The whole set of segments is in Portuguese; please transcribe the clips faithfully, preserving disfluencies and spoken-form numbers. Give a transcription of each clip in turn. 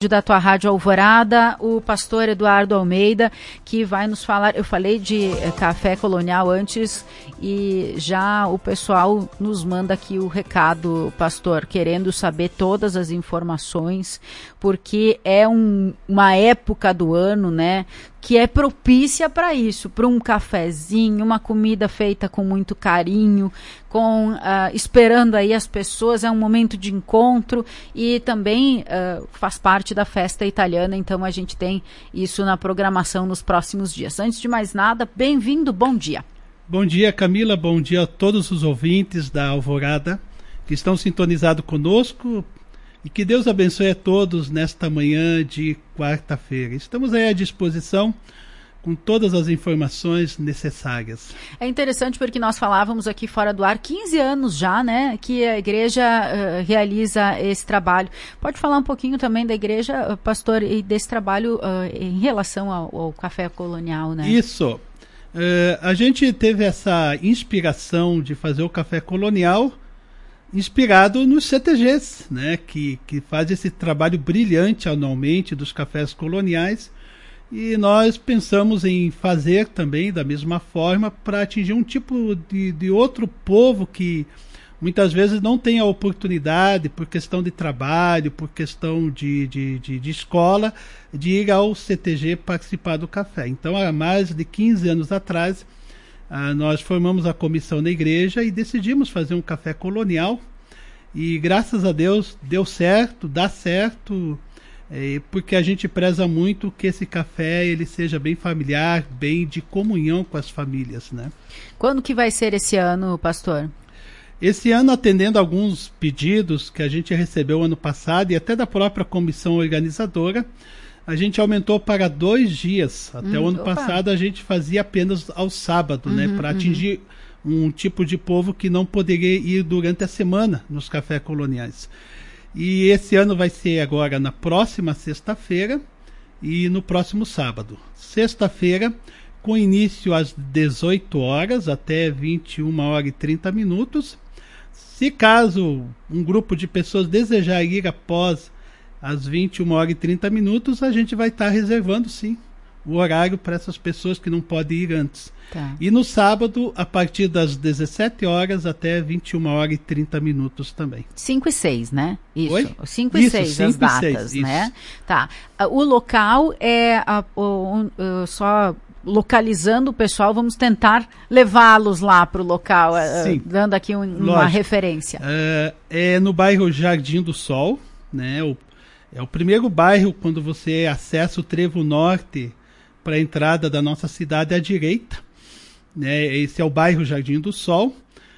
Da tua Rádio Alvorada, o pastor Eduardo Almeida, que vai nos falar. Eu falei de eh, café colonial antes e já o pessoal nos manda aqui o recado, pastor, querendo saber todas as informações, porque é um, uma época do ano, né, que é propícia para isso, para um cafezinho, uma comida feita com muito carinho, com uh, esperando aí as pessoas, é um momento de encontro e também uh, faz parte da festa italiana, então a gente tem isso na programação nos próximos dias. Antes de mais nada, bem-vindo, bom dia. Bom dia, Camila, bom dia a todos os ouvintes da Alvorada que estão sintonizados conosco e que Deus abençoe a todos nesta manhã de quarta-feira. Estamos aí à disposição com todas as informações necessárias. É interessante porque nós falávamos aqui fora do ar, quinze anos já, né, que a igreja uh, realiza esse trabalho. Pode falar um pouquinho também da igreja, pastor, e desse trabalho uh, em relação ao, ao café colonial, né? Isso. Uh, a gente teve essa inspiração de fazer o café colonial inspirado nos C T Gs, né, que, que faz esse trabalho brilhante anualmente dos cafés coloniais. E nós pensamos em fazer também da mesma forma para atingir um tipo de, de outro povo que muitas vezes não tem a oportunidade, por questão de trabalho, por questão de, de, de, de escola, de ir ao C T G participar do café. Então, há mais de quinze anos atrás, ah, nós formamos a comissão na igreja e decidimos fazer um café colonial. E graças a Deus deu certo, dá certo. É, porque a gente preza muito que esse café ele seja bem familiar, bem de comunhão com as famílias, né? Quando que vai ser esse ano, pastor? Esse ano, atendendo alguns pedidos que a gente recebeu ano passado e até da própria comissão organizadora, a gente aumentou para dois dias. Até hum, o ano opa. passado a gente fazia apenas ao sábado, uhum, né? Para uhum. atingir um tipo de povo que não poderia ir durante a semana nos cafés coloniais. E esse ano vai ser agora na próxima sexta-feira e no próximo sábado. Sexta-feira, com início às dezoito horas até vinte e uma horas e trinta minutos. Se caso um grupo de pessoas desejar ir após as vinte e uma horas e trinta minutos, a gente vai estar reservando sim o horário para essas pessoas que não podem ir antes. Tá. E no sábado, a partir das dezessete horas até vinte e uma horas e trinta minutos também. cinco e seis, né? Isso. Oi? cinco e seis as datas, seis, né? Isso. Tá. O local é a, o, o, só localizando o pessoal, vamos tentar levá-los lá para o local, uh, dando aqui um, uma referência. É, é no bairro Jardim do Sol, né? O, é o primeiro bairro quando você acessa o Trevo Norte para a entrada da nossa cidade à direita, né? Esse é o bairro Jardim do Sol,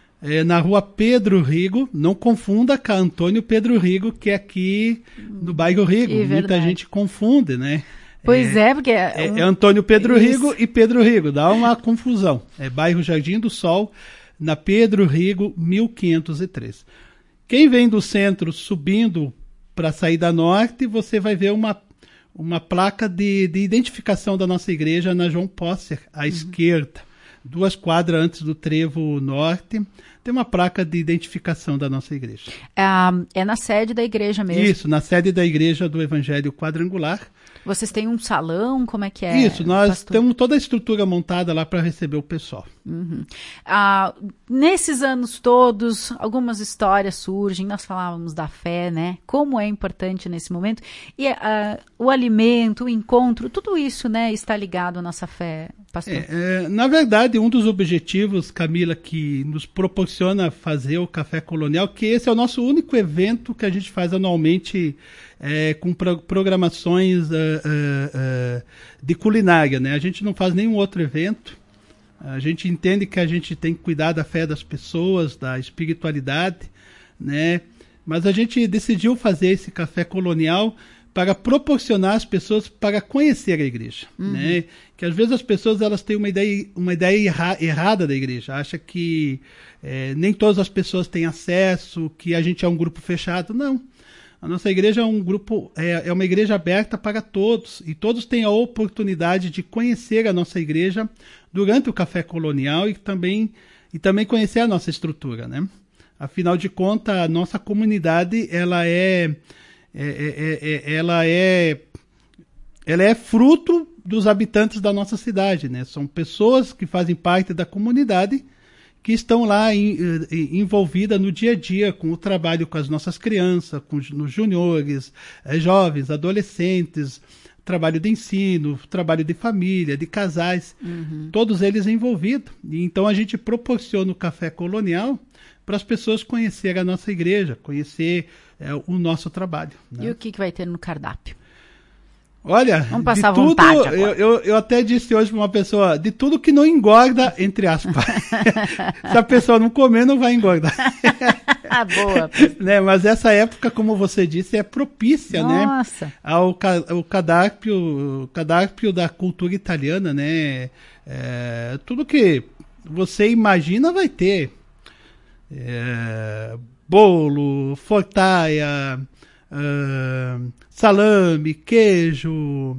é na rua Pedro Rigo, não confunda com Antônio Pedro Rigo, que é aqui no bairro Rigo, é muita gente confunde, né? Pois é, é porque... É, um... é Antônio Pedro Isso. Rigo e Pedro Rigo, dá uma confusão. É bairro Jardim do Sol, na Pedro Rigo, mil quinhentos e três. Quem vem do centro subindo para a saída norte, você vai ver uma uma placa de, de identificação da nossa igreja na João Posser, à uhum. esquerda. Duas quadras antes do Trevo Norte, tem uma placa de identificação da nossa igreja. É, é na sede da igreja mesmo? Isso, na sede da igreja do Evangelho Quadrangular. Vocês têm um salão? Como é que é? Isso, nós pastor? temos toda a estrutura montada lá para receber o pessoal. Uhum. Ah, nesses anos todos, algumas histórias surgem, nós falávamos da fé, né? Como é importante nesse momento. E ah, o alimento, o encontro, tudo isso, né, está ligado à nossa fé, pastor? É, é, na verdade, um dos objetivos, Camila, que nos proporciona fazer o Café Colonial, que esse é o nosso único evento que a gente faz anualmente é, com pro, programações uh, uh, uh, de culinária, né? A gente não faz nenhum outro evento. A gente entende que a gente tem que cuidar da fé das pessoas, da espiritualidade, né? Mas a gente decidiu fazer esse Café Colonial para proporcionar às pessoas para conhecer a igreja, uhum. né? Que às vezes as pessoas elas têm uma ideia, uma ideia erra, errada da igreja, acha que é, nem todas as pessoas têm acesso, que a gente é um grupo fechado. Não. A nossa igreja é um grupo, é, é uma igreja aberta para todos, e todos têm a oportunidade de conhecer a nossa igreja durante o Café Colonial e também, e também conhecer a nossa estrutura, né? Afinal de contas, a nossa comunidade ela é, é, é, é, ela é ela é fruto dos habitantes da nossa cidade, né? São pessoas que fazem parte da comunidade, que estão lá em, em, envolvidas no dia a dia com o trabalho com as nossas crianças, com os juniores, é, jovens, adolescentes, trabalho de ensino, trabalho de família, de casais, uhum. todos eles envolvidos. E então a gente proporciona o Café Colonial para as pessoas conhecerem a nossa igreja, conhecer é, o nosso trabalho. Né? E o que, que vai ter no cardápio? Olha, vamos passar de tudo, vontade agora. Eu, eu, eu até disse hoje para uma pessoa, de tudo que não engorda, entre aspas. Se a pessoa não comer, não vai engordar. Boa. Né? Mas essa época, como você disse, é propícia, Nossa. né? Ao, ao cardápio, cardápio da cultura italiana, né? É, tudo que você imagina vai ter. É, bolo, fortaia... Uh, salame, queijo,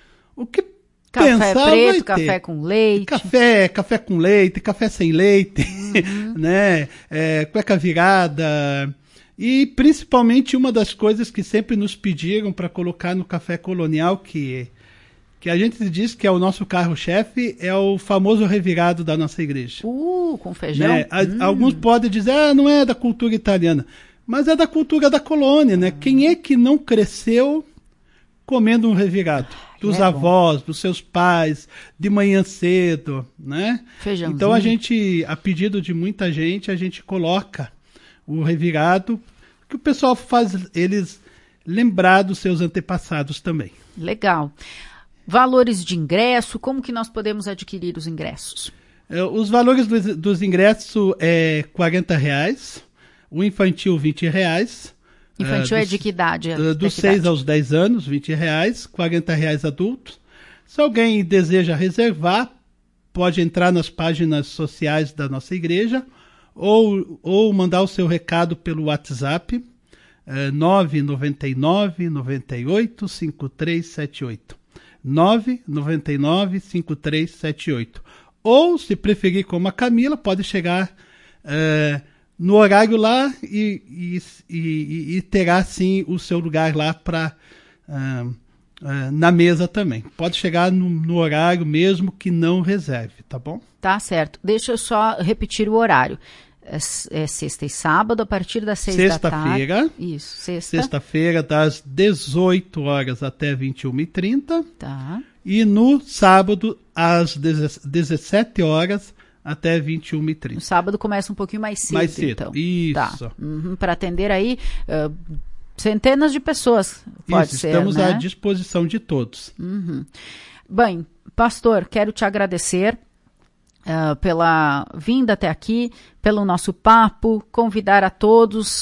o que café pensar preto, vai café ter. com leite, café, café com leite, café sem leite, uhum. né? É, cueca virada e principalmente uma das coisas que sempre nos pediram para colocar no Café Colonial, que que a gente diz que é o nosso carro-chefe, é o famoso revirado da nossa igreja. Uh, com feijão. Né? Hum. Alguns podem dizer, ah, não é da cultura italiana. Mas é da cultura da colônia, né? Quem é que não cresceu comendo um revirado? Dos é avós, bom. Dos seus pais, de manhã cedo, né? Feijãozinho. Então a gente, a pedido de muita gente, a gente coloca o revirado, que o pessoal faz eles lembrar dos seus antepassados também. Legal. Valores de ingresso, como que nós podemos adquirir os ingressos? É, os valores dos, dos ingressos é quarenta reais. O infantil, vinte reais. Infantil uh, é dos, de que idade? Uh, dos seis aos dez anos, vinte reais. quarenta reais adultos. Se alguém deseja reservar, pode entrar nas páginas sociais da nossa igreja ou, ou mandar o seu recado pelo WhatsApp uh, nove nove nove, nove oito, cinco três sete oito. nove nove nove, cinco três sete oito. Ou, se preferir como a Camila, pode chegar... Uh, no horário lá e, e, e, e terá sim o seu lugar lá pra, uh, uh, na mesa também. Pode chegar no, no horário mesmo que não reserve, tá bom? Tá certo. Deixa eu só repetir o horário. É, é sexta e sábado, a partir das seis da tarde. Sexta-feira. Isso, sexta. Sexta-feira, das dezoito horas até vinte e uma e trinta. Tá. E no sábado, às dezessete horas até vinte e uma e trinta. No sábado começa um pouquinho mais cedo, mais cedo, então. Isso. Tá. Uhum, para atender aí uh, centenas de pessoas, pode Isso, ser, estamos né? à disposição de todos. Uhum. Bem, pastor, quero te agradecer uh, pela vinda até aqui, pelo nosso papo, convidar a todos...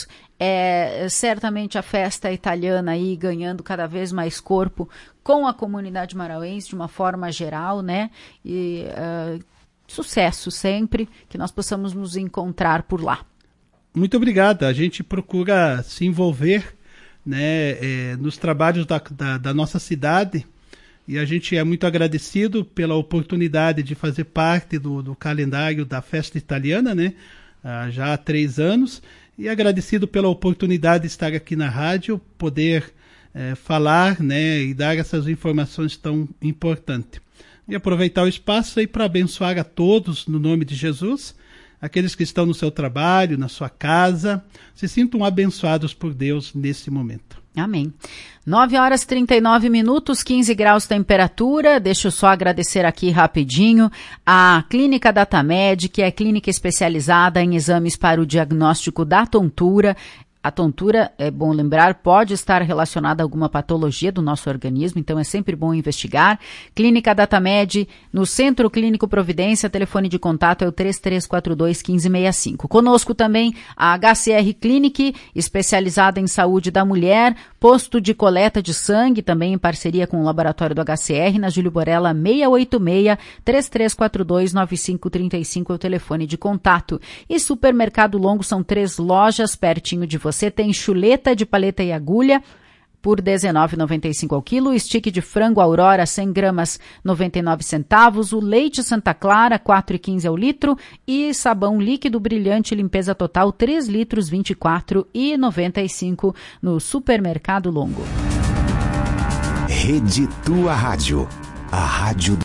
É, certamente a festa italiana aí ganhando cada vez mais corpo com a comunidade marauense de uma forma geral, né? E... Uh, sucesso sempre, que nós possamos nos encontrar por lá. Muito obrigado. A gente procura se envolver, né, é, nos trabalhos da, da, da nossa cidade e a gente é muito agradecido pela oportunidade de fazer parte do, do calendário da festa italiana, né, ah, já há três anos, e agradecido pela oportunidade de estar aqui na rádio, poder é, falar, né, e dar essas informações tão importantes. E aproveitar o espaço aí para abençoar a todos no nome de Jesus, aqueles que estão no seu trabalho, na sua casa, se sintam abençoados por Deus nesse momento. Amém. nove horas e trinta e nove minutos, quinze graus de temperatura. Deixa eu só agradecer aqui rapidinho a Clínica Datamed, que é clínica especializada em exames para o diagnóstico da tontura. A tontura, é bom lembrar, pode estar relacionada a alguma patologia do nosso organismo, então é sempre bom investigar. Clínica Datamed, no Centro Clínico Providência, telefone de contato é o três três quatro dois, um cinco seis cinco. Conosco também a H C R Clinic, especializada em saúde da mulher, posto de coleta de sangue, também em parceria com o laboratório do H C R, na Júlio Borella seiscentos e oitenta e seis, três três quatro dois, nove cinco três cinco é o telefone de contato. E Supermercado Longo, são três lojas pertinho de você. Você tem chuleta de paleta e agulha por dezenove reais e noventa e cinco centavos ao quilo. O stick de frango Aurora cem gramas, noventa e nove centavos. O leite Santa Clara, quatro reais e quinze centavos ao litro. E sabão líquido brilhante limpeza total, três litros, vinte e quatro reais e noventa e cinco centavos no Supermercado Longo. Rede Tua Rádio, a rádio